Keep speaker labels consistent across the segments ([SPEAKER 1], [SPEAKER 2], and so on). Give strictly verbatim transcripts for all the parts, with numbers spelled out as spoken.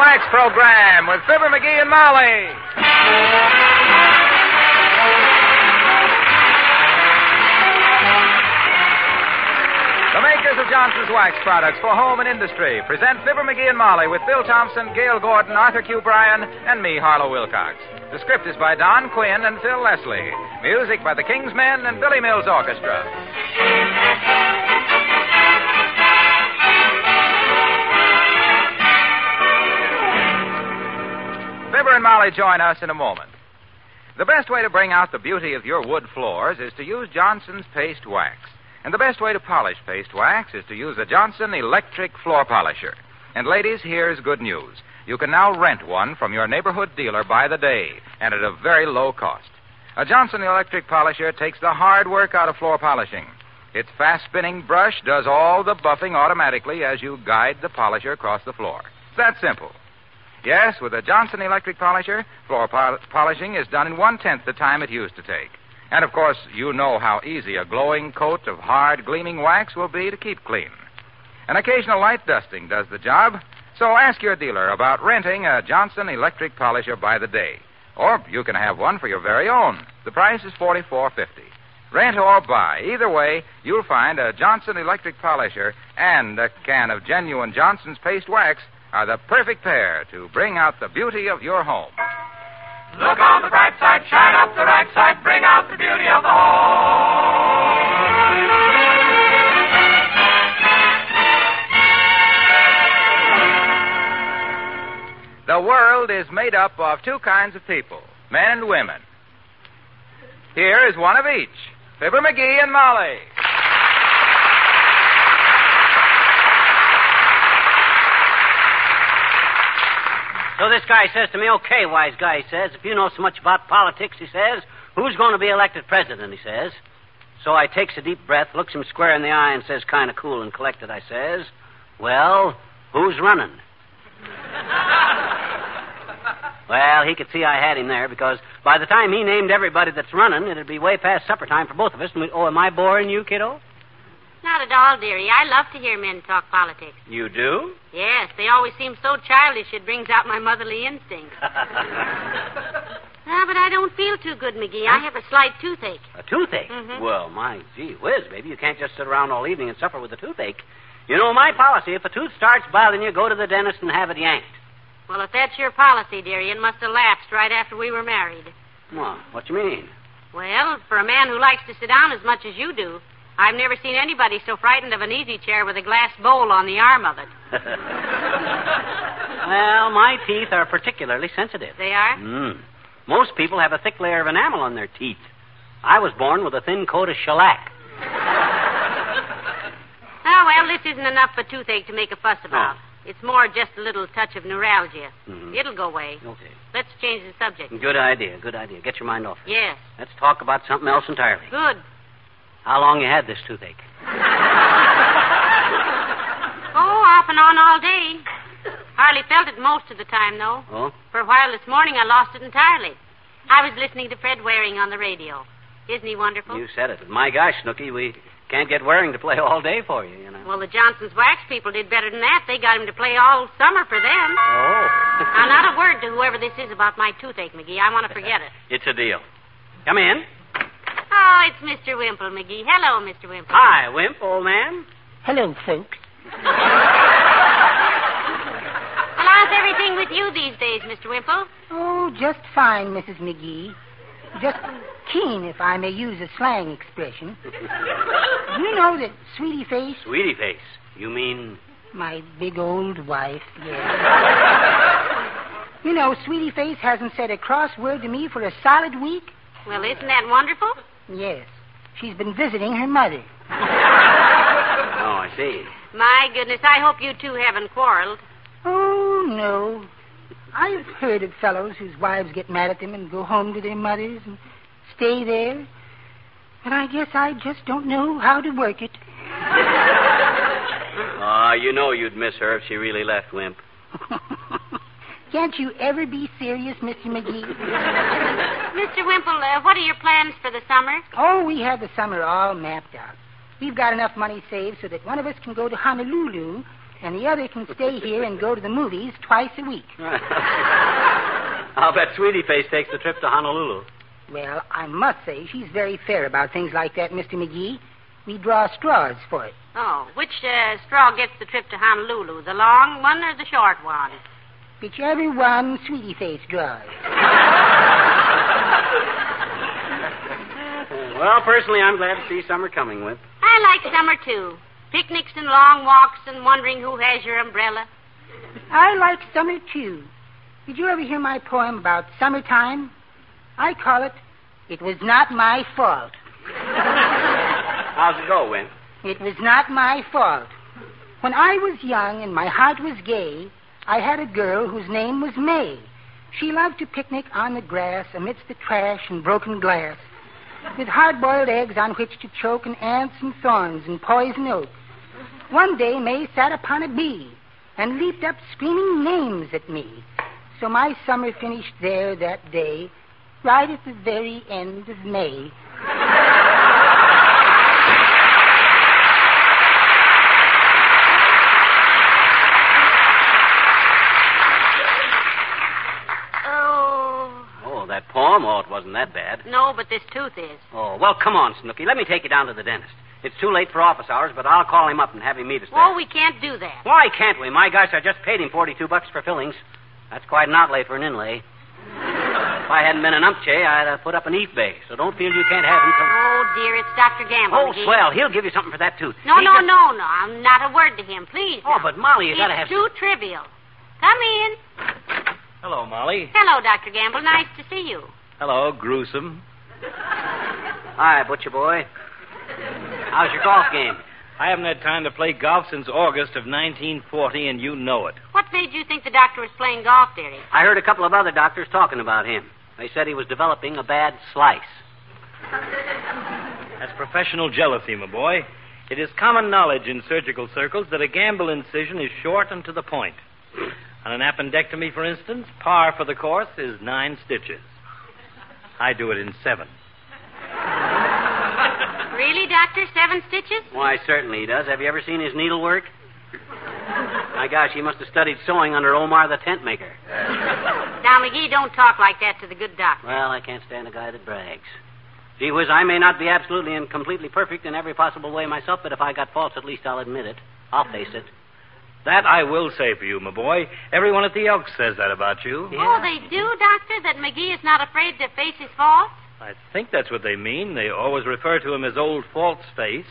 [SPEAKER 1] Wax program with Fibber McGee and Molly. The makers of Johnson's Wax products for home and industry present Fibber McGee and Molly with Bill Thompson, Gail Gordon, Arthur Q. Bryan, and me, Harlow Wilcox. The script is by Don Quinn and Phil Leslie. Music by the King's Men and Billy Mills Orchestra. Fibber and Molly join us in a moment. The best way to bring out the beauty of your wood floors is to use Johnson's Paste Wax. And the best way to polish paste wax is to use a Johnson electric floor polisher. And ladies, here's good news. You can now rent one from your neighborhood dealer by the day, and at a very low cost. A Johnson electric polisher takes the hard work out of floor polishing. Its fast-spinning brush does all the buffing automatically as you guide the polisher across the floor. It's that simple. Yes, with a Johnson electric polisher, floor pol- polishing is done in one-tenth the time it used to take. And, of course, you know how easy a glowing coat of hard, gleaming wax will be to keep clean. An occasional light dusting does the job, so ask your dealer about renting a Johnson electric polisher by the day. Or you can have one for your very own. The price is forty-four fifty. Rent or buy, either way, you'll find a Johnson electric polisher and a can of genuine Johnson's Paste Wax are the perfect pair to bring out the beauty of your home.
[SPEAKER 2] Look on the bright side, shine up the right side, bring out the beauty of the home.
[SPEAKER 1] The world is made up of two kinds of people, men and women. Here is one of each, Fibber McGee and Molly.
[SPEAKER 3] So this guy says to me, okay, wise guy, he says, if you know so much about politics, he says, who's going to be elected president, he says. So I takes a deep breath, looks him square in the eye, and says, kind of cool and collected, I says, well, who's running? Well, he could see I had him there, because by the time he named everybody that's running, it'd be way past supper time for both of us. And we, oh, am I boring you, kiddo?
[SPEAKER 4] Not at all, dearie. I love to hear men talk politics.
[SPEAKER 3] You do?
[SPEAKER 4] Yes, they always seem so childish it brings out my motherly instincts. Ah, but I don't feel too good, McGee. I have a slight toothache.
[SPEAKER 3] A toothache?
[SPEAKER 4] Mm-hmm.
[SPEAKER 3] Well, my gee whiz, baby, you can't just sit around all evening and suffer with a toothache. You know my policy, if a tooth starts bothering you, go to the dentist and have it yanked.
[SPEAKER 4] Well, if that's your policy, dearie, it must have lapsed right after we were married.
[SPEAKER 3] Well, what you mean?
[SPEAKER 4] Well, for a man who likes to sit down as much as you do, I've never seen anybody so frightened of an easy chair with a glass bowl on the arm of it.
[SPEAKER 3] Well, my teeth are particularly sensitive.
[SPEAKER 4] They are?
[SPEAKER 3] Mm. Most people have a thick layer of enamel on their teeth. I was born with a thin coat of shellac.
[SPEAKER 4] Oh, well, this isn't enough for toothache to make a fuss about.
[SPEAKER 3] Oh.
[SPEAKER 4] It's more just a little touch of neuralgia.
[SPEAKER 3] Mm-hmm.
[SPEAKER 4] It'll go away.
[SPEAKER 3] Okay.
[SPEAKER 4] Let's change the subject.
[SPEAKER 3] Good idea, good idea. Get your mind off it.
[SPEAKER 4] Yes.
[SPEAKER 3] Let's talk about something else entirely.
[SPEAKER 4] Good.
[SPEAKER 3] How long you had this toothache?
[SPEAKER 4] Oh, off and on all day. Hardly felt it most of the time, though.
[SPEAKER 3] Oh?
[SPEAKER 4] For a while this morning, I lost it entirely. I was listening to Fred Waring on the radio. Isn't he wonderful?
[SPEAKER 3] You said it. But my gosh, Snooky, we can't get Waring to play all day for you, you know.
[SPEAKER 4] Well, the Johnson's Wax people did better than that. They got him to play all summer for them.
[SPEAKER 3] Oh.
[SPEAKER 4] Now, not a word to whoever this is about my toothache, McGee. I want to forget it.
[SPEAKER 3] It's a deal. Come in.
[SPEAKER 4] Oh, it's Mister Wimple, McGee. Hello, Mister Wimple.
[SPEAKER 3] Hi, Wimp, old man.
[SPEAKER 5] Hello, folks.
[SPEAKER 4] Well, how's everything with you these days, Mister Wimple?
[SPEAKER 5] Oh, just fine, Missus McGee. Just keen, if I may use a slang expression. Do you know that Sweetie Face...
[SPEAKER 3] Sweetie Face? You mean...
[SPEAKER 5] My big old wife, yes. You know, Sweetie Face hasn't said a cross word to me for a solid week.
[SPEAKER 4] Well, isn't that wonderful?
[SPEAKER 5] Yes. She's been visiting her mother.
[SPEAKER 3] Oh, I see.
[SPEAKER 4] My goodness, I hope you two haven't quarreled.
[SPEAKER 5] Oh, no. I've heard of fellows whose wives get mad at them and go home to their mothers and stay there. But I guess I just don't know how to work it.
[SPEAKER 3] Ah, uh, you know you'd miss her if she really left, Wimp.
[SPEAKER 5] Can't you ever be serious, Mister McGee?
[SPEAKER 4] Mister Wimple, uh, what are your plans for the summer?
[SPEAKER 5] Oh, we have the summer all mapped out. We've got enough money saved so that one of us can go to Honolulu and the other can stay here and go to the movies twice a week.
[SPEAKER 3] I'll bet Sweetie Face takes the trip to Honolulu.
[SPEAKER 5] Well, I must say she's very fair about things like that, Mister McGee. We draw straws for it.
[SPEAKER 4] Oh, which uh, straw gets the trip to Honolulu, the long one or the short one?
[SPEAKER 5] Whichever one Sweetie Face draws.
[SPEAKER 3] Well, personally, I'm glad to see summer coming, Wimp.
[SPEAKER 4] I like summer, too. Picnics and long walks and wondering who has your umbrella.
[SPEAKER 5] I like summer, too. Did you ever hear my poem about summertime? I call it, It Was Not My Fault.
[SPEAKER 3] How's it go, Wimp?
[SPEAKER 5] It was not my fault. When I was young and my heart was gay, I had a girl whose name was May. She loved to picnic on the grass amidst the trash and broken glass, with hard-boiled eggs on which to choke and ants and thorns and poison oak. One day May sat upon a bee and leaped up screaming names at me. So my summer finished there that day, right at the very end of May.
[SPEAKER 3] That poem? Oh, it wasn't that bad.
[SPEAKER 4] No, but this tooth is.
[SPEAKER 3] Oh, well, come on, Snooky. Let me take you down to the dentist. It's too late for office hours, but I'll call him up and have him meet us there.
[SPEAKER 4] Oh, we can't do that.
[SPEAKER 3] Why can't we? My gosh, I just paid him forty-two bucks for fillings. That's quite an outlay for an inlay. If I hadn't been an umpche, I'd have put up an eat bay, so don't feel you can't have him come...
[SPEAKER 4] Oh, dear, it's Doctor Gamble.
[SPEAKER 3] Oh,
[SPEAKER 4] McGee.
[SPEAKER 3] swell. He'll give you something for that tooth.
[SPEAKER 4] No,
[SPEAKER 3] He
[SPEAKER 4] no,
[SPEAKER 3] just...
[SPEAKER 4] no, no. I'm not a word to him, please.
[SPEAKER 3] Oh,
[SPEAKER 4] now.
[SPEAKER 3] but Molly, you
[SPEAKER 4] it's
[SPEAKER 3] gotta have...
[SPEAKER 4] too trivial. Come in.
[SPEAKER 6] Hello, Molly.
[SPEAKER 4] Hello, Doctor Gamble. Nice to see you.
[SPEAKER 6] Hello, Gruesome.
[SPEAKER 3] Hi, Butcher Boy. How's your golf game?
[SPEAKER 6] I haven't had time to play golf since August of nineteen forty, and you know it.
[SPEAKER 4] What made you think the doctor was playing golf, dearie?
[SPEAKER 3] I heard a couple of other doctors talking about him. They said he was developing a bad slice.
[SPEAKER 6] That's professional jealousy, my boy. It is common knowledge in surgical circles that a Gamble incision is short and to the point. On an appendectomy, for instance, par for the course is nine stitches. I do it in seven.
[SPEAKER 4] Really, Doctor? Seven stitches?
[SPEAKER 3] Why, certainly he does. Have you ever seen his needlework? My gosh, he must have studied sewing under Omar the tent maker.
[SPEAKER 4] Now, McGee, don't talk like that to the good doctor.
[SPEAKER 3] Well, I can't stand a guy that brags. Gee whiz, I may not be absolutely and completely perfect in every possible way myself, but if I got faults, at least I'll admit it. I'll face it.
[SPEAKER 6] That I will say for you, my boy. Everyone at the Elks says that about you.
[SPEAKER 3] Yeah.
[SPEAKER 4] Oh, they do, Doctor? That McGee is not afraid to face his faults?
[SPEAKER 6] I think that's what they mean. They always refer to him as Old False Face.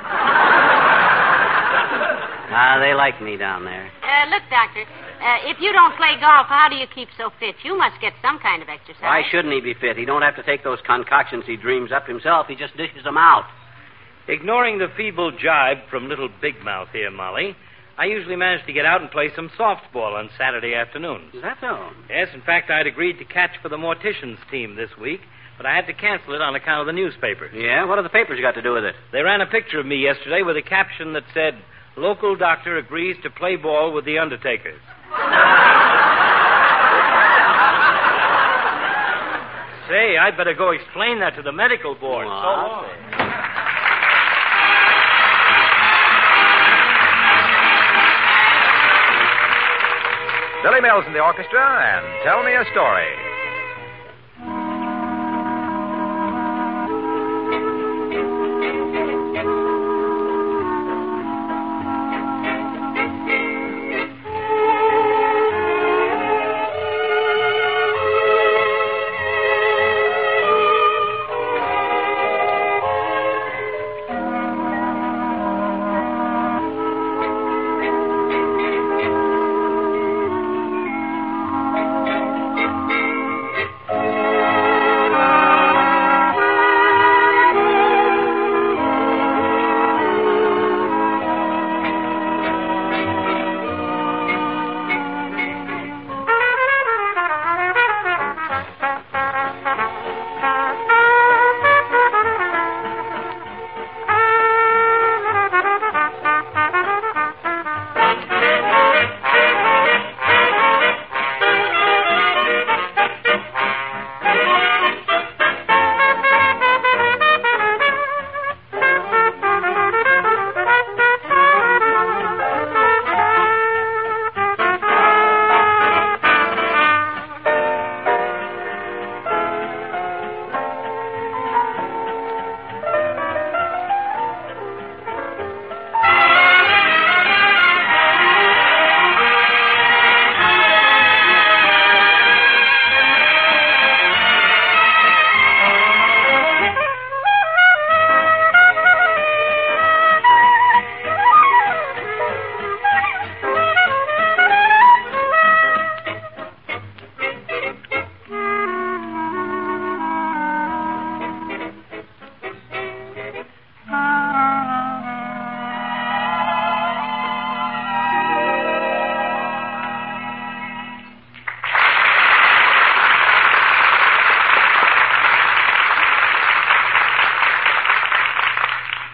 [SPEAKER 3] Ah, they like me down there.
[SPEAKER 4] Uh, look, Doctor, uh, if you don't play golf, how do you keep so fit? You must get some kind of exercise.
[SPEAKER 3] Why shouldn't he be fit? He don't have to take those concoctions he dreams up himself. He just dishes them out.
[SPEAKER 6] Ignoring the feeble jibe from little Big Mouth here, Molly, I usually manage to get out and play some softball on Saturday afternoons.
[SPEAKER 3] Is that so?
[SPEAKER 6] Yes, in fact, I'd agreed to catch for the Morticians team this week, but I had to cancel it on account of the newspapers.
[SPEAKER 3] Yeah? What have the papers got to do with it?
[SPEAKER 6] They ran a picture of me yesterday with a caption that said, "Local doctor agrees to play ball with the Undertakers." Say, I'd better go explain that to the medical board.
[SPEAKER 3] Well,
[SPEAKER 6] so
[SPEAKER 3] I'll
[SPEAKER 6] long.
[SPEAKER 3] say.
[SPEAKER 1] Billy Mills in the orchestra, and Tell Me a Story.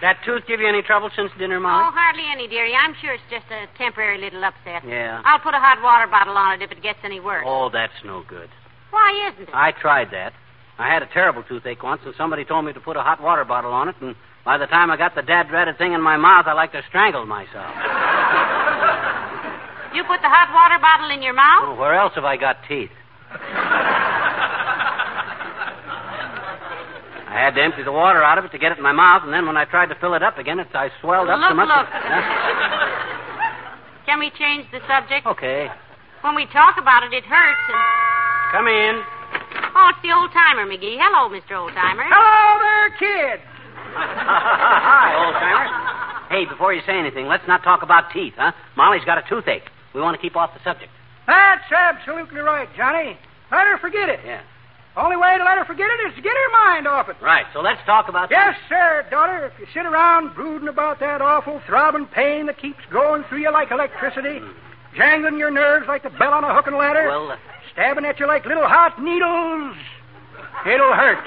[SPEAKER 3] That tooth give you any trouble since dinner,
[SPEAKER 4] Oh,
[SPEAKER 3] Molly?
[SPEAKER 4] hardly any, dearie. I'm sure it's just a temporary little upset.
[SPEAKER 3] Yeah.
[SPEAKER 4] I'll put a hot water bottle on it if it gets any worse.
[SPEAKER 3] Oh, that's no good.
[SPEAKER 4] Why isn't it?
[SPEAKER 3] I tried that. I had a terrible toothache once, and somebody told me to put a hot water bottle on it, and by the time I got the dad-dreaded thing in my mouth, I like to strangle myself.
[SPEAKER 4] You put the hot water bottle in your mouth?
[SPEAKER 3] Oh, where else have I got teeth? I had to empty the water out of it to get it in my mouth, and then when I tried to fill it up again, it, I swelled up
[SPEAKER 4] look,
[SPEAKER 3] so much.
[SPEAKER 4] Look,
[SPEAKER 3] Huh?
[SPEAKER 4] Can we change the subject?
[SPEAKER 3] Okay.
[SPEAKER 4] When we talk about it, it hurts. And...
[SPEAKER 3] Come in.
[SPEAKER 4] Oh, it's the old-timer, McGee. Hello, Mister Old-timer.
[SPEAKER 5] Hello there, kid.
[SPEAKER 3] Hi, old-timer. Hey, before you say anything, let's not talk about teeth, huh? Molly's got a toothache. We want to keep off the subject.
[SPEAKER 5] That's absolutely right, Johnny. Let her forget it.
[SPEAKER 3] Yeah.
[SPEAKER 5] Only way to let her forget it is to get her mind off it.
[SPEAKER 3] Right, so let's talk about
[SPEAKER 5] Yes, sir, daughter. If you sit around brooding about that awful throbbing pain that keeps going through you like electricity, mm. jangling your nerves like the bell on a hook and ladder,
[SPEAKER 3] Well, uh...
[SPEAKER 5] stabbing at you like little hot needles, it'll hurt.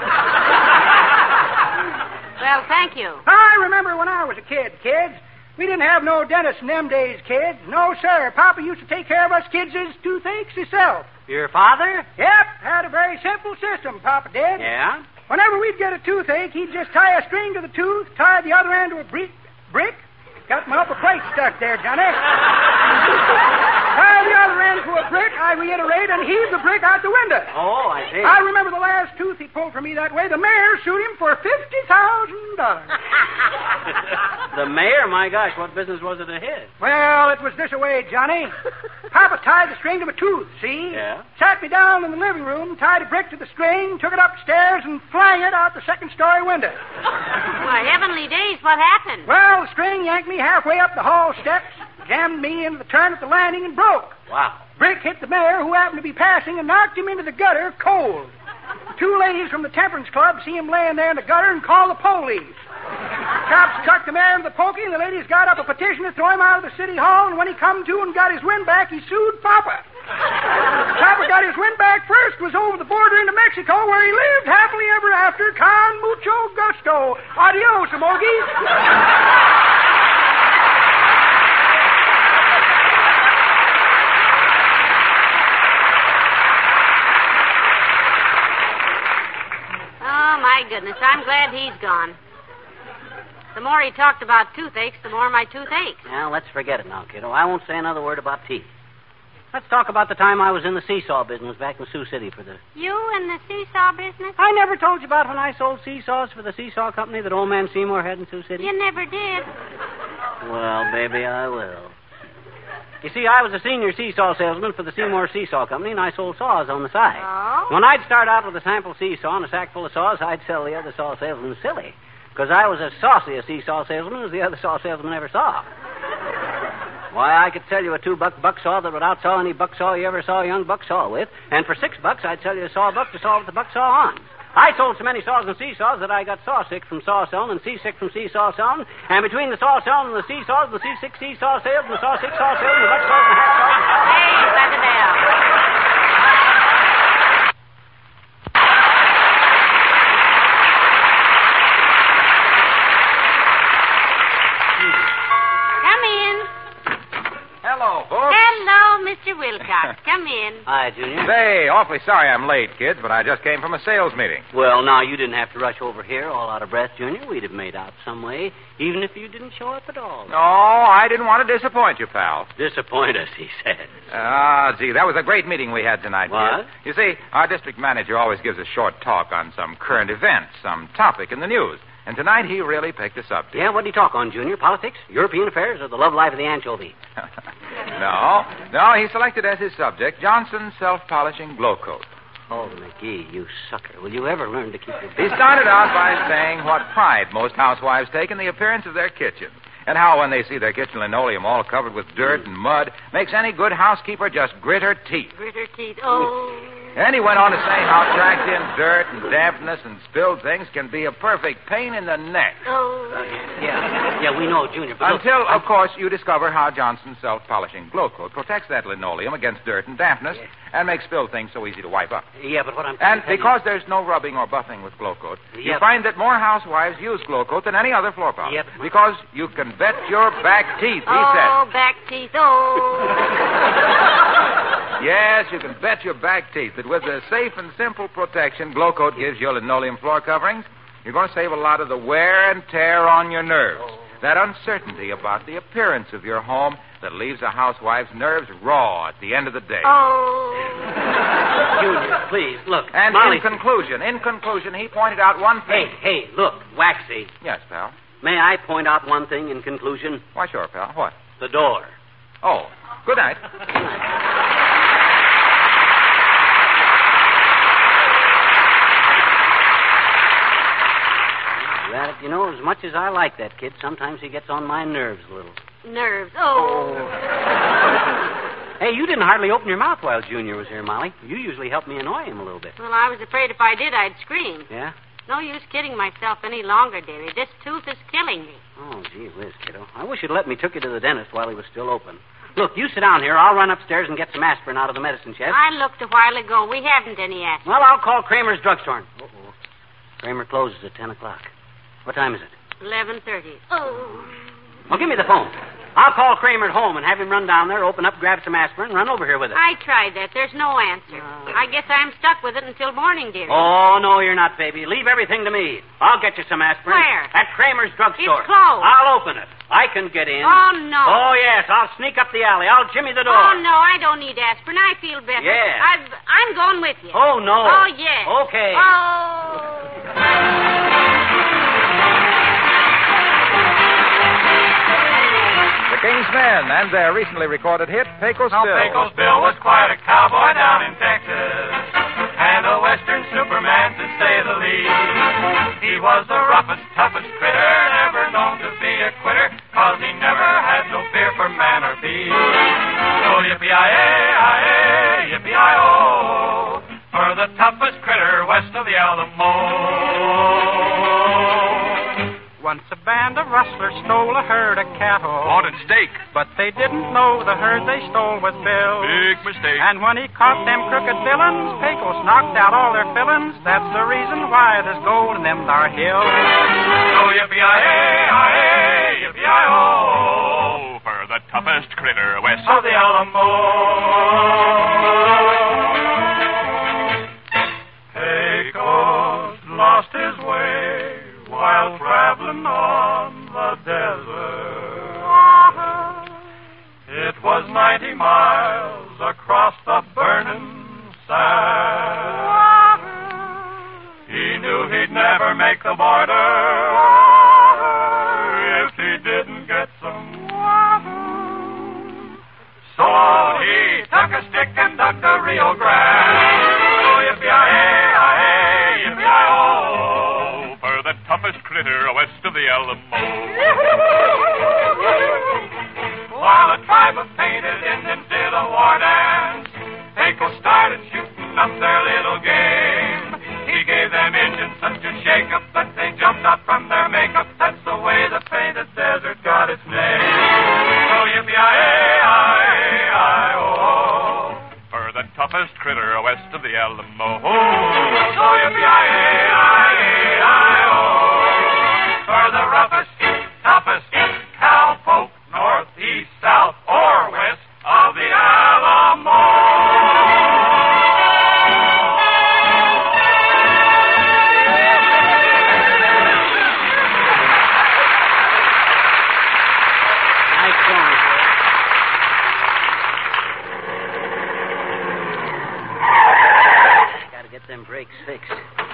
[SPEAKER 4] Well, thank you.
[SPEAKER 5] I remember when I was a kid, kids. We didn't have no dentist in them days, kids. No, sir. Papa used to take care of us kids' toothaches himself.
[SPEAKER 3] Your father?
[SPEAKER 5] Yep, had a very simple system, Papa did.
[SPEAKER 3] Yeah?
[SPEAKER 5] Whenever we'd get a toothache, he'd just tie a string to the tooth, tie the other end to a brick, brick. Got my upper plate stuck there, Johnny. Tie the other end to a brick, I reiterate, and heave the brick out the window.
[SPEAKER 3] Oh, I see.
[SPEAKER 5] I remember the last tooth he pulled for me that way. The mayor sued him for fifty thousand dollars.
[SPEAKER 3] The mayor? My gosh, what business was it of his?
[SPEAKER 5] Well, it was this way, Johnny. Papa tied the string to my tooth, see?
[SPEAKER 3] Yeah.
[SPEAKER 5] Sat me down in the living room, tied a brick to the string, took it upstairs, and flung it out the second-story window.
[SPEAKER 4] Why, heavenly days, what happened?
[SPEAKER 5] Well, the string yanked me halfway up the hall steps, jammed me into the turn at the landing, and broke.
[SPEAKER 3] Wow.
[SPEAKER 5] Brick hit the mayor, who happened to be passing, and knocked him into the gutter cold. Two ladies from the Temperance Club see him laying there in the gutter and call the police. Cops struck the mayor into the pokey, and the ladies got up a petition to throw him out of the city hall, and when he come to and got his wind back, he sued Papa. Papa got his wind back first, was over the border into Mexico, where he lived happily ever after, con mucho gusto. Adios, Amogies.
[SPEAKER 4] Oh, my goodness. I'm glad he's gone. The more he talked about toothaches, the more my tooth aches.
[SPEAKER 3] Now, let's forget it now, kiddo. I won't say another word about teeth. Let's talk about the time I was in the seesaw business back in Sioux City for the...
[SPEAKER 4] You in the seesaw business?
[SPEAKER 3] I never told you about when I sold seesaws for the seesaw company that old man Seymour had in Sioux City?
[SPEAKER 4] You never did.
[SPEAKER 3] Well, baby, I will. You see, I was a senior seesaw salesman for the Seymour Seesaw Company, and I sold saws on the side.
[SPEAKER 4] Oh?
[SPEAKER 3] When I'd start out with a sample seesaw and a sack full of saws, I'd sell the other saw salesman silly, because I was as saucy a seesaw salesman as the other saw salesman ever saw. Why, I could sell you a two-buck buck saw that would outsaw any buck saw you ever saw a young buck saw with, and for six bucks, I'd sell you a saw buck to saw with the buck saw on. I sold so many saws and seesaws that I got saw sick from saw selling and seasick from seesaw selling, and between the saw selling and the seesaws, the seasick seesaw sales, and the saw sick saw sales, and the buck saws and the hack saws.
[SPEAKER 4] Hey, Santa Bell. Come in.
[SPEAKER 1] Hello, folks.
[SPEAKER 4] Hello, Mister Wilcox. Come in.
[SPEAKER 3] Hi, Junior.
[SPEAKER 1] Say, awfully sorry I'm late, kids, but I just came from a sales meeting.
[SPEAKER 3] Well, now, you didn't have to rush over here all out of breath, Junior. We'd have made out some way, even if you didn't show up at all.
[SPEAKER 1] No, I didn't want to disappoint you, pal.
[SPEAKER 3] Disappoint us, he said.
[SPEAKER 1] Ah, gee, that was a great meeting we had tonight,
[SPEAKER 3] What?
[SPEAKER 1] kids. You see, our district manager always gives a short talk on some current event, some topic in the news. And tonight he really picked a subject.
[SPEAKER 3] Yeah, what did he talk on, Junior? Politics, European affairs, or the love life of the anchovy?
[SPEAKER 1] No, no, he selected as his subject Johnson's self-polishing glow coat.
[SPEAKER 3] Oh, McGee, you sucker. Will you ever learn to keep your...
[SPEAKER 1] He started out by saying what pride most housewives take in the appearance of their kitchens, and how when they see their kitchen linoleum all covered with dirt and mud, makes any good housekeeper just grit her teeth.
[SPEAKER 4] Grit her teeth. Oh.
[SPEAKER 1] And he went on to say how tracked in dirt and dampness and spilled things can be a perfect pain in the neck.
[SPEAKER 4] Oh.
[SPEAKER 3] Uh, yeah, yeah, we know, Junior. But
[SPEAKER 1] Until,
[SPEAKER 3] look,
[SPEAKER 1] of course, you discover how Johnson's self-polishing glow coat protects that linoleum against dirt and dampness
[SPEAKER 3] Yeah.
[SPEAKER 1] and makes spilled things so easy to wipe up.
[SPEAKER 3] Yeah, but what I'm
[SPEAKER 1] And
[SPEAKER 3] tell you-
[SPEAKER 1] because there's no rubbing or buffing with glow coat, you
[SPEAKER 3] Yep.
[SPEAKER 1] find that more housewives use glow coat than any other floor polish.
[SPEAKER 3] Yep.
[SPEAKER 1] Because you can bet your back teeth, he
[SPEAKER 4] Oh, back teeth. Oh.
[SPEAKER 1] said. Yes, you can bet your back teeth that with the safe and simple protection glow coat gives your linoleum floor coverings, you're going to save a lot of the wear and tear on your nerves.
[SPEAKER 3] Oh.
[SPEAKER 1] That uncertainty about the appearance of your home that leaves a housewife's nerves raw at the end of the day.
[SPEAKER 4] Oh.
[SPEAKER 3] Junior, please, look.
[SPEAKER 1] And
[SPEAKER 3] Molly...
[SPEAKER 1] in conclusion, in conclusion, he pointed out one
[SPEAKER 3] Hey,
[SPEAKER 1] thing.
[SPEAKER 3] hey, look, Waxy.
[SPEAKER 1] Yes, pal.
[SPEAKER 3] May I point out one thing in conclusion?
[SPEAKER 1] Why, sure, pal. What?
[SPEAKER 3] The door.
[SPEAKER 1] Oh, good night.
[SPEAKER 3] That, you know, as much as I like that kid, sometimes he gets on my nerves a little.
[SPEAKER 4] Nerves. Oh.
[SPEAKER 3] Hey, you didn't hardly open your mouth while Junior was here, Molly. You usually help me annoy him a little bit.
[SPEAKER 4] Well, I was afraid if I did, I'd scream.
[SPEAKER 3] Yeah?
[SPEAKER 4] No use kidding myself any longer, dearie. This tooth is killing me.
[SPEAKER 3] Oh, gee whiz, kiddo. I wish you'd let me took you to the dentist while he was still open. Look, you sit down here. I'll run upstairs and get some aspirin out of the medicine chest.
[SPEAKER 4] I looked a while ago. We haven't any aspirin.
[SPEAKER 3] Well, I'll call Kramer's drugstore. Uh-oh. Kramer closes at ten o'clock. What time is it?
[SPEAKER 4] Eleven thirty. Oh.
[SPEAKER 3] Well, give me the phone. I'll call Kramer at home and have him run down there, open up, grab some aspirin, and run over here with it.
[SPEAKER 4] I tried that. There's no answer.
[SPEAKER 3] No.
[SPEAKER 4] I guess I'm stuck with it until morning, dearie.
[SPEAKER 3] Oh, no, you're not, baby. Leave everything to me. I'll get you some aspirin.
[SPEAKER 4] Where?
[SPEAKER 3] At Kramer's drugstore.
[SPEAKER 4] It's closed.
[SPEAKER 3] I'll open it. I can get in.
[SPEAKER 4] Oh, no.
[SPEAKER 3] Oh, yes. I'll sneak up the alley. I'll jimmy the door.
[SPEAKER 4] Oh, no, I don't need aspirin. I feel better.
[SPEAKER 3] Yeah.
[SPEAKER 4] I've, I'm going with you.
[SPEAKER 3] Oh, no.
[SPEAKER 4] Oh, yes.
[SPEAKER 3] Okay.
[SPEAKER 4] Oh.
[SPEAKER 1] The King's Men and their recently recorded hit, Pecos
[SPEAKER 2] Now,
[SPEAKER 1] Bill.
[SPEAKER 2] Pecos Bill was quite a cowboy down in Texas, and a western superman to say the least. He was the roughest, toughest critter, never known to be a quitter, cause he never had no fear for man or beast. So yippee-yi-yi, yippee-yi-oh, for the toughest critter west of the Alamo.
[SPEAKER 7] Once a band of rustlers stole a herd of cattle.
[SPEAKER 2] Wanted steak.
[SPEAKER 7] But they didn't know the herd they stole was Bill's.
[SPEAKER 2] Big mistake.
[SPEAKER 7] And when he caught them crooked villains, Pecos knocked out all their fillings. That's the reason why there's gold in them thar hills.
[SPEAKER 2] So yippee-yi-yi, yippee-yi-oh, for the toughest critter west of the Alamo. Pecos lost his way while traveling on the desert. It was ninety miles across the burning sand. He knew he'd never make the border if he didn't get some water. So he took a stick and dug the Rio Grande. Oh, yippee-yi-yi, yippee-yi-oh, for the toughest critter west of the Alamo. While a tribe of painted Indians did a war dance, Pecos started shooting up their little game. He gave them Indians such a shake-up that they jumped out from their makeup. That's the way the painted desert got its name. So yippee-yi-yi-yi-oh, for the toughest critter west of the Alamo. So yippee-yi-yi-yi-oh, for the roughest, toughest cowpoke north, east, south, or west of the Alamo.
[SPEAKER 3] Nice going, sir. Gotta get them brakes fixed.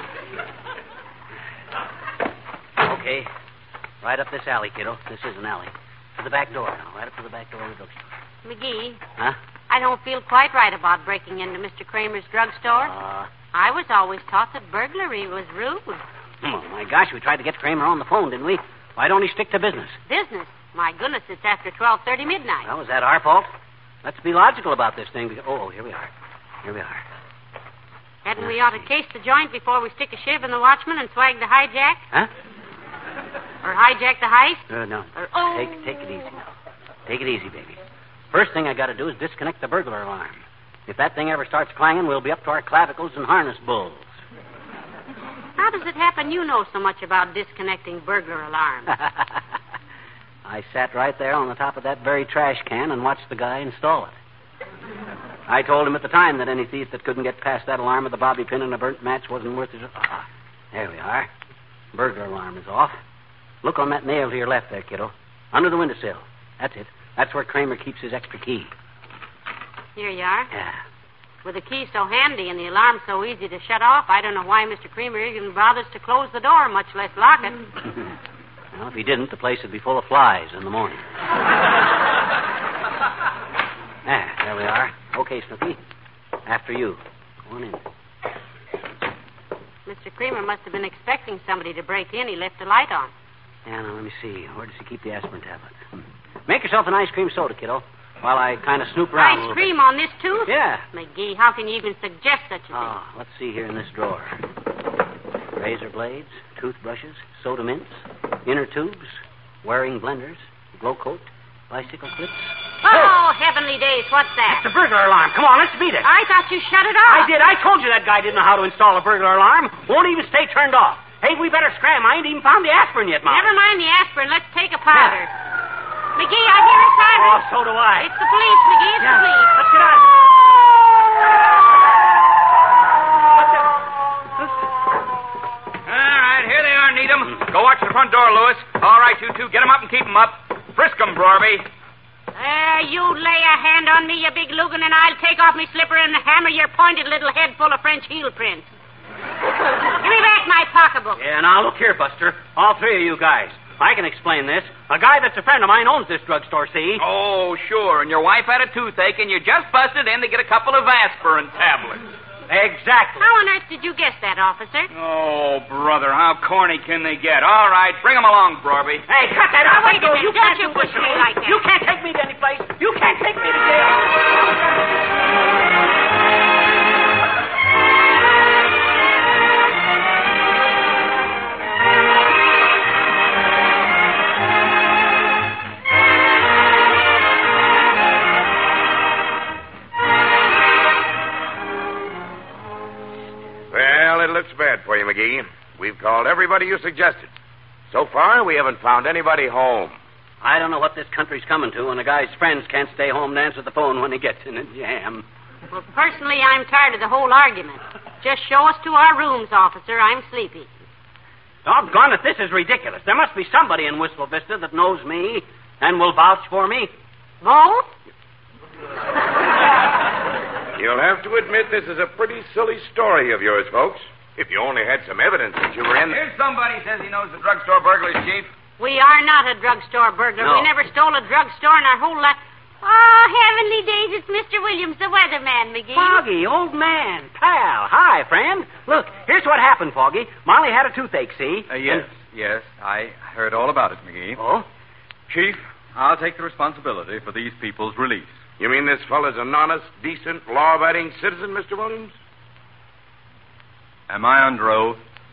[SPEAKER 3] Okay. Right up this alley, kiddo. This is an alley. To the back door now. Right up to the back door of the drugstore.
[SPEAKER 4] McGee,
[SPEAKER 3] Huh?
[SPEAKER 4] I don't feel quite right about breaking into Mister Kramer's drugstore.
[SPEAKER 3] Uh,
[SPEAKER 4] I was always taught that burglary was rude.
[SPEAKER 3] oh, my gosh, we tried to get Kramer on the phone, didn't we? Why don't he stick to business?
[SPEAKER 4] Business. My goodness, it's after twelve thirty midnight.
[SPEAKER 3] Well, is that our fault? Let's be logical about this thing. Because... Oh, here we are. Here we are.
[SPEAKER 4] Hadn't we ought to case the joint before we stick a shiv in the watchman and swag the hijack?
[SPEAKER 3] Huh?
[SPEAKER 4] Or hijack the heist?
[SPEAKER 3] Uh, no.
[SPEAKER 4] Or, oh.
[SPEAKER 3] Take, take it easy now. Take it easy, baby. First thing I got to do is disconnect the burglar alarm. If that thing ever starts clanging, we'll be up to our clavicles and harness bulls.
[SPEAKER 4] How does it happen you know so much about disconnecting burglar alarms?
[SPEAKER 3] I sat right there on the top of that very trash can and watched the guy install it. I told him at the time that any thief that couldn't get past that alarm with a bobby pin and a burnt match wasn't worth his... Ah, there we are. Burglar alarm is off. Look on that nail to your left there, kiddo. Under the windowsill. That's it. That's where Kramer keeps his extra key.
[SPEAKER 4] Here you are.
[SPEAKER 3] Yeah.
[SPEAKER 4] With the key so handy and the alarm so easy to shut off, I don't know why Mister Kramer even bothers to close the door, much less lock it.
[SPEAKER 3] Well, if he didn't, the place would be full of flies in the morning. Ah, there we are. Okay, Snooky. After you. Go on in.
[SPEAKER 4] Mister Kramer must have been expecting somebody to break in. He left the light on.
[SPEAKER 3] Yeah, now, let me see. Where does he keep the aspirin tablet? Hmm. Make yourself an ice cream soda, kiddo, while I kind of snoop around a
[SPEAKER 4] Ice
[SPEAKER 3] little
[SPEAKER 4] cream
[SPEAKER 3] bit.
[SPEAKER 4] on this tooth?
[SPEAKER 3] Yeah.
[SPEAKER 4] McGee, how can you even suggest such a thing?
[SPEAKER 3] Oh, let's see here in this drawer. Razor blades, toothbrushes, soda mints, inner tubes, wearing blenders, glow coat, bicycle clips.
[SPEAKER 4] Oh, heavenly days, what's that?
[SPEAKER 3] It's a burglar alarm. Come on, let's beat it.
[SPEAKER 4] I thought you shut it
[SPEAKER 3] I
[SPEAKER 4] off.
[SPEAKER 3] did. I told you that guy didn't know how to install a burglar alarm. Won't even stay turned off. Hey, we better scram. I ain't even found the aspirin yet, Mom.
[SPEAKER 4] Never mind the aspirin. Let's take a powder. McGee, I hear a siren.
[SPEAKER 3] Oh, so do I.
[SPEAKER 4] It's the police, McGee. It's
[SPEAKER 3] Yeah.
[SPEAKER 4] the police.
[SPEAKER 3] Let's get out of here.
[SPEAKER 1] All right, here they are, Needham. Go watch the front door, Lewis. All right, you two, get them up and keep them up. Frisk them, Brorby.
[SPEAKER 4] Uh, you lay a hand on me, you big Lugan, and I'll take off me slipper and hammer your pointed little head full of French heel prints. Give me back my pocketbook.
[SPEAKER 3] Yeah, now look here, Buster. All three of you guys. I can explain this. A guy that's a friend of mine owns this drugstore, see?
[SPEAKER 1] Oh, sure. And your wife had a toothache, and you just busted in to get a couple of aspirin tablets.
[SPEAKER 3] Exactly.
[SPEAKER 4] How on earth did you guess that, officer?
[SPEAKER 1] Oh, brother, how corny can they get? All right, bring them along, Brorby.
[SPEAKER 3] Hey, cut that out.
[SPEAKER 4] Now, wait a
[SPEAKER 3] Go.
[SPEAKER 4] minute.
[SPEAKER 3] You
[SPEAKER 4] Don't
[SPEAKER 3] can't
[SPEAKER 4] you
[SPEAKER 3] do this
[SPEAKER 4] push
[SPEAKER 3] to
[SPEAKER 4] me like that.
[SPEAKER 3] You can't take me to any place. You can't take me to jail.
[SPEAKER 8] Well, it looks bad for you, McGee. We've called everybody you suggested. So far, we haven't found anybody home.
[SPEAKER 3] I don't know what this country's coming to when a guy's friends can't stay home to answer the phone when he gets in a jam.
[SPEAKER 4] Well, personally, I'm tired of the whole argument. Just show us to our rooms, officer. I'm sleepy.
[SPEAKER 3] Doggone it, this is ridiculous. There must be somebody in Whistle Vista that knows me and will vouch for me.
[SPEAKER 4] Both?
[SPEAKER 8] You'll have to admit this is a pretty silly story of yours, folks. If you only had some evidence that you were in...
[SPEAKER 1] Here's somebody says he knows the drugstore burglars, Chief.
[SPEAKER 4] We are not a drugstore burglar.
[SPEAKER 3] No.
[SPEAKER 4] We never stole a drugstore in our whole life. Oh, heavenly days, it's Mister Williams, the weatherman, McGee.
[SPEAKER 3] Foggy, old man, pal. Hi, friend. Look, here's what happened, Foggy. Molly had a toothache, see?
[SPEAKER 9] Uh, yes, yes. I heard all about it, McGee.
[SPEAKER 3] Oh?
[SPEAKER 9] Chief, I'll take the responsibility for these people's release.
[SPEAKER 8] You mean this fellow's an honest, decent, law-abiding citizen, Mister Williams?
[SPEAKER 9] Am I under oath?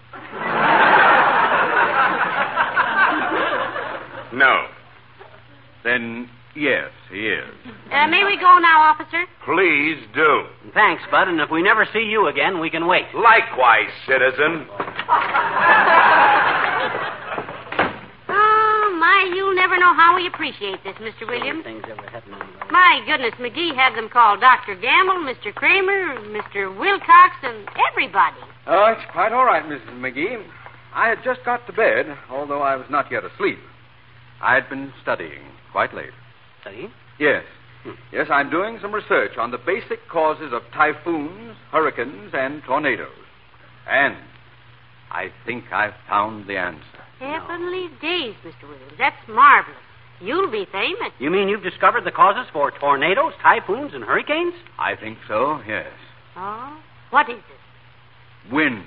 [SPEAKER 8] No.
[SPEAKER 9] Then, yes, he is.
[SPEAKER 4] Uh, may we go now, officer?
[SPEAKER 8] Please do.
[SPEAKER 3] Thanks, Bud, and if we never see you again, we can wait.
[SPEAKER 8] Likewise, citizen.
[SPEAKER 4] Oh, my, you'll never know how we appreciate this, Mister Williams.
[SPEAKER 3] Things ever happen to anybody.
[SPEAKER 4] My goodness, McGee had them call Doctor Gamble, Mister Kramer, Mister Wilcox, and everybody.
[SPEAKER 9] Oh, it's quite all right, Missus McGee. I had just got to bed, although I was not yet asleep. I had been studying quite late.
[SPEAKER 3] Studying?
[SPEAKER 9] Yes. Yes, I'm doing some research on the basic causes of typhoons, hurricanes, and tornadoes. And I think I've found the answer.
[SPEAKER 4] Heavenly days, Mister Williams. That's marvelous. You'll be famous.
[SPEAKER 3] You mean you've discovered the causes for tornadoes, typhoons, and hurricanes?
[SPEAKER 9] I think so, yes.
[SPEAKER 4] Oh? What is it?
[SPEAKER 9] Wind.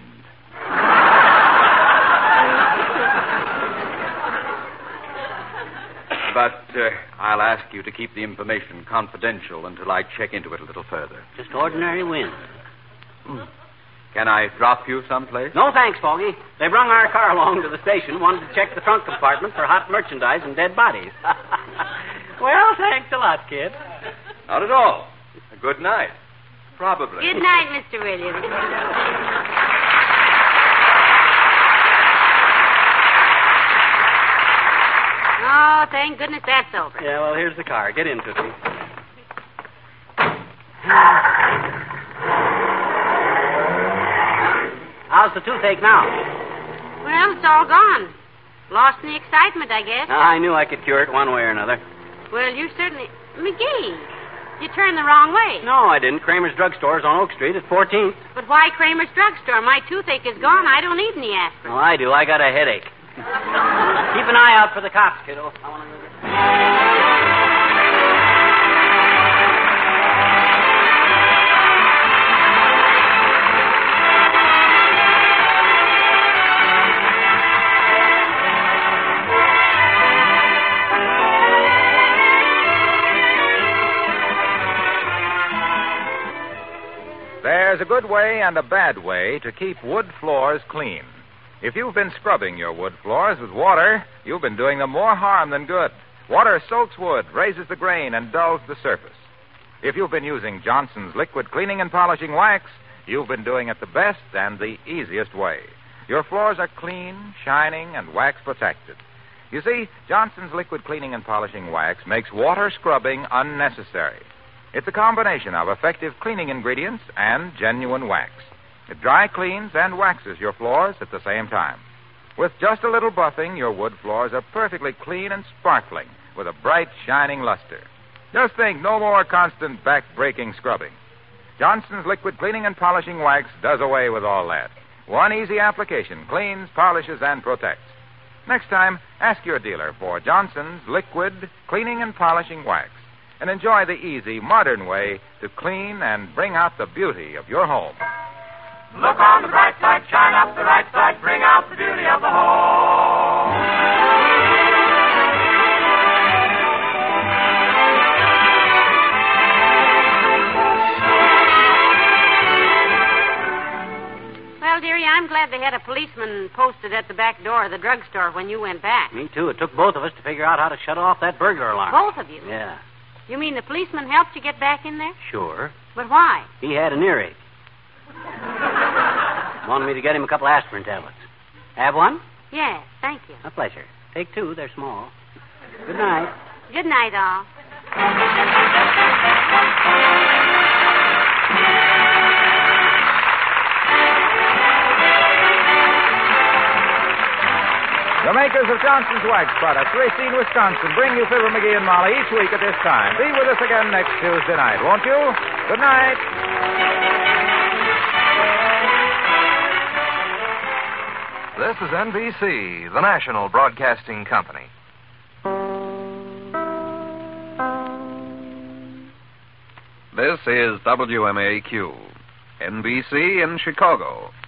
[SPEAKER 9] But uh, I'll ask you to keep the information confidential until I check into it a little further.
[SPEAKER 3] Just ordinary wind.
[SPEAKER 9] Mm. Can I drop you someplace?
[SPEAKER 3] No, thanks, Foggy. They brung our car along to the station, wanted to check the trunk compartment for hot merchandise and dead bodies. Well, thanks a lot, kid.
[SPEAKER 9] Not at all. Good night. Probably.
[SPEAKER 4] Good night, Mister Williams. Oh, thank goodness that's over.
[SPEAKER 3] Yeah, well, here's the car. Get into it. How's the toothache now?
[SPEAKER 4] Well, it's all gone. Lost in the excitement, I guess.
[SPEAKER 3] I knew I could cure it one way or another.
[SPEAKER 4] Well, you certainly... McGee, you turned the wrong way.
[SPEAKER 3] No, I didn't. Kramer's Drugstore is on Oak Street at fourteenth.
[SPEAKER 4] But why Kramer's Drugstore? My toothache is gone. I don't need any aspirin.
[SPEAKER 3] Well, I do. I got a headache. Keep an eye out for the cops, kiddo. I want to...
[SPEAKER 1] There's a good way and a bad way to keep wood floors clean. If you've been scrubbing your wood floors with water, you've been doing them more harm than good. Water soaks wood, raises the grain, and dulls the surface. If you've been using Johnson's liquid cleaning and polishing wax, you've been doing it the best and the easiest way. Your floors are clean, shining, and wax protected. You see, Johnson's liquid cleaning and polishing wax makes water scrubbing unnecessary. It's a combination of effective cleaning ingredients and genuine wax. It dry cleans and waxes your floors at the same time. With just a little buffing, your wood floors are perfectly clean and sparkling with a bright, shining luster. Just think, no more constant back-breaking scrubbing. Johnson's liquid cleaning and polishing wax does away with all that. One easy application cleans, polishes, and protects. Next time, ask your dealer for Johnson's liquid cleaning and polishing wax and enjoy the easy, modern way to clean and bring out the beauty of your home.
[SPEAKER 2] Look on the bright side, shine up the right side, bring out the beauty of the home.
[SPEAKER 4] Well, dearie, I'm glad they had a policeman posted at the back door of the drugstore when you went back.
[SPEAKER 3] Me too. It took both of us to figure out how to shut off that burglar alarm.
[SPEAKER 4] Both of you?
[SPEAKER 3] Yeah.
[SPEAKER 4] You mean the policeman helped you get back in there?
[SPEAKER 3] Sure.
[SPEAKER 4] But why?
[SPEAKER 3] He had an earache. Wanted me to get him a couple aspirin tablets. Have one?
[SPEAKER 4] Yes, thank you.
[SPEAKER 3] A pleasure. Take two. They're small. Good night.
[SPEAKER 4] Good night, all.
[SPEAKER 1] The makers of Johnson's Wax Products, Racine, Wisconsin, bring you Fibber McGee and Molly each week at this time. Be with us again next Tuesday night, won't you? Good night.
[SPEAKER 10] This is N B C, the national broadcasting company. This is W M A Q, N B C in Chicago.